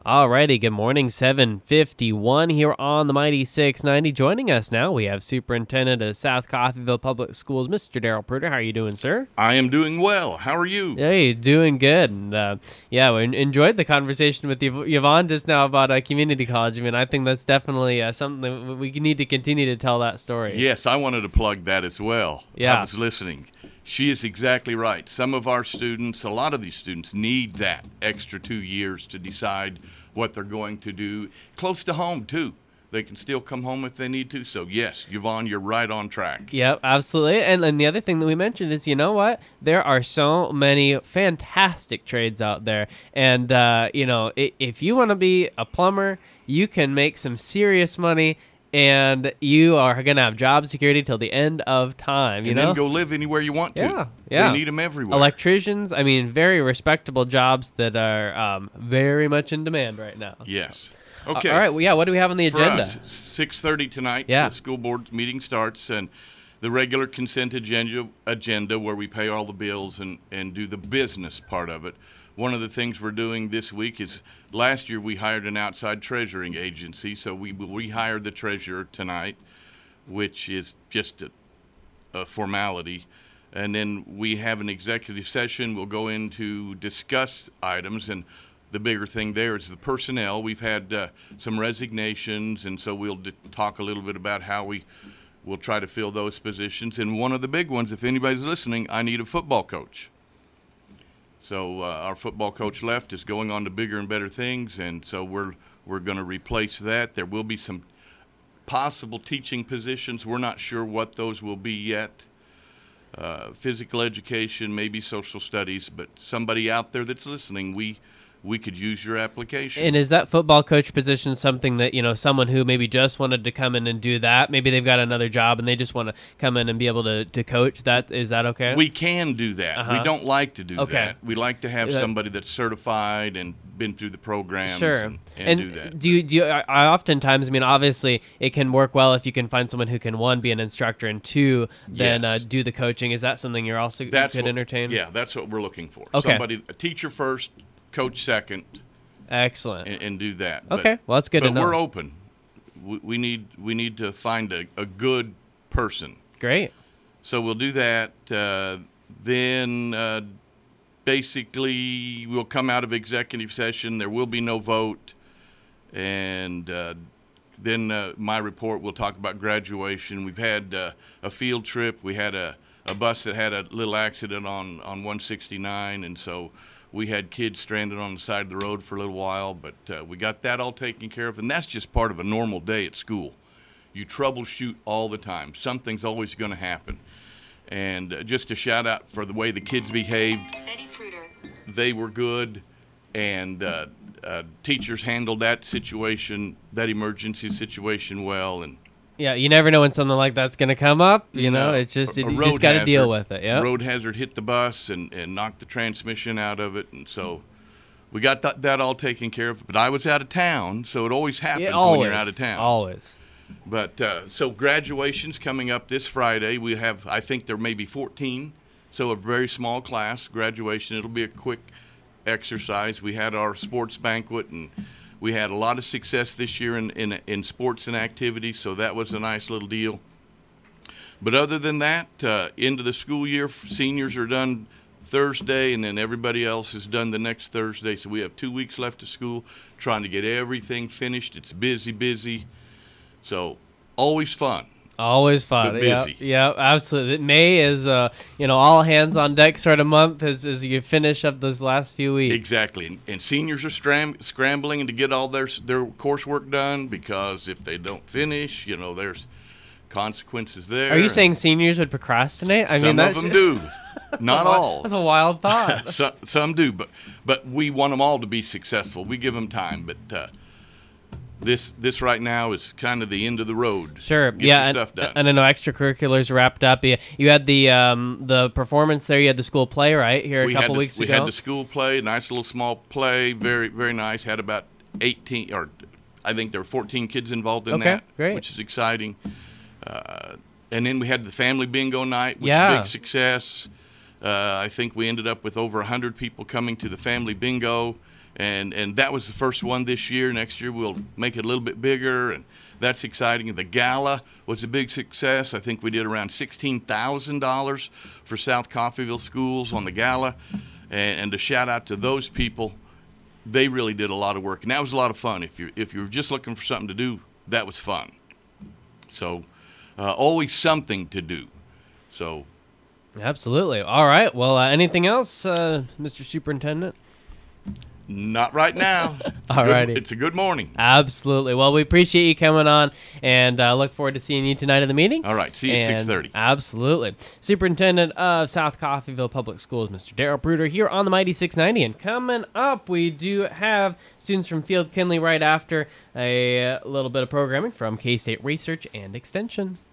Alrighty, good morning, 7:51 here on the Mighty 690. Joining us now, we have Superintendent of South Coffeyville Public Schools, Mr. Daryl Pruder. How are you doing, sir? I am doing well. How are you? Hey, doing good. And we enjoyed the conversation with Yvonne just now about community college. I mean, I think that's definitely something that we need to continue to tell that story. Yes, I wanted to plug that as well. Yeah. I was listening. She is exactly right. Some of our students, a lot of these students, need that extra 2 years to decide what they're going to do. Close to home, too. They can still come home if they need to. So, yes, Yvonne, you're right on track. Yep, absolutely. And the other thing that we mentioned is, you know what? There are so many fantastic trades out there. And, if you want to be a plumber, you can make some serious money. And you are going to have job security till the end of time, and then go live anywhere you want to. Yeah. They need them everywhere. Electricians, I mean, very respectable jobs that are very much in demand right now. Yes. Okay. All right. Well, yeah, what do we have on the agenda? For us, 6:30 tonight, Yeah. the school board meeting starts, and the regular consent agenda where we pay all the bills and do the business part of it. One of the things we're doing this week is last year we hired an outside treasuring agency, so we rehired the treasurer tonight, which is just a formality. And then we have an executive session. We'll go in to discuss items, and the bigger thing there is the personnel. We've had some resignations, and so we'll talk a little bit about how we'll try to fill those positions. And one of the big ones, if anybody's listening, I need a football coach. So our football coach left, is going on to bigger and better things, and so we're going to replace that. There will be some possible teaching positions. We're not sure what those will be yet. Physical education, maybe social studies, but somebody out there that's listening, we could use your application. And is that football coach position something that, someone who maybe just wanted to come in and do that, maybe they've got another job and they just want to come in and be able to coach, is that okay? We can do that. Uh-huh. We don't like to do Okay. that. We like to have somebody that's certified and been through the programs Sure. and do that. Do you I oftentimes, obviously it can work well if you can find someone who can, one, be an instructor, and two, then Yes. do the coaching. Is that something you could entertain? Yeah, that's what we're looking for. Okay. Somebody, a teacher first, coach second, Excellent. and do that. Okay, well, that's good to know. But we're open. We need to find a good person. Great. So we'll do that. Then basically we'll come out of executive session. There will be no vote. And then my report will talk about graduation. We've had a field trip. We had a bus that had a little accident on 169, and so we had kids stranded on the side of the road for a little while, but we got that all taken care of, and that's just part of a normal day at school. You troubleshoot all the time. Something's always going to happen. And just a shout out for the way the kids behaved. They were good, and teachers handled that situation, that emergency situation well. And Yeah, you never know when something like that's going to come up. It's just you just got to deal with it. Yeah. Road hazard hit the bus and knocked the transmission out of it, and so we got that all taken care of. But I was out of town, so it always happens when you're out of town. Always. But so graduation's coming up this Friday. We have, I think there may be 14, so a very small class graduation. It'll be a quick exercise. We had our sports banquet, and we had a lot of success this year in sports and activities, so that was a nice little deal. But other than that, into the school year, seniors are done Thursday, and then everybody else is done the next Thursday. So we have 2 weeks left of school, trying to get everything finished. It's busy. So always fun. Always fun. But busy. Yeah, absolutely. May is, all hands on deck sort of month as you finish up those last few weeks. Exactly. And seniors are scrambling to get all their coursework done, because if they don't finish, there's consequences there. Are you saying seniors would procrastinate? Some of them do. Not all. That's a wild thought. Some do, but we want them all to be successful. We give them time, but this right now is kind of the end of the road. Sure. Get yeah. your stuff done. And I know extracurriculars wrapped up. You had the performance there. You had the school play right here a couple weeks ago. We had the school play, nice little small play, very very nice. Had about 18, or I think there were 14 kids involved in that, great. Which is exciting. And then we had the family bingo night, which is a big success. I think we ended up with over 100 people coming to the family bingo. and that was the first one this year. Next year we'll make it a little bit bigger, and that's exciting. The gala was a big success. I think we did around $16,000 for South Coffeyville schools on the gala, and to shout out to those people, they really did a lot of work, and that was a lot of fun. If you're just looking for something to do, that was fun. So always something to do. So absolutely. All right. Well, anything else, Mr. Superintendent? Not right now. Alrighty. It's a good morning. Absolutely. Well, we appreciate you coming on, and look forward to seeing you tonight at the meeting. All right. See you at 6:30. Absolutely. Superintendent of South Coffeyville Public Schools, Mr. Darrell Bruder, here on the Mighty 690. And coming up, we do have students from Field Kinley right after a little bit of programming from K-State Research and Extension.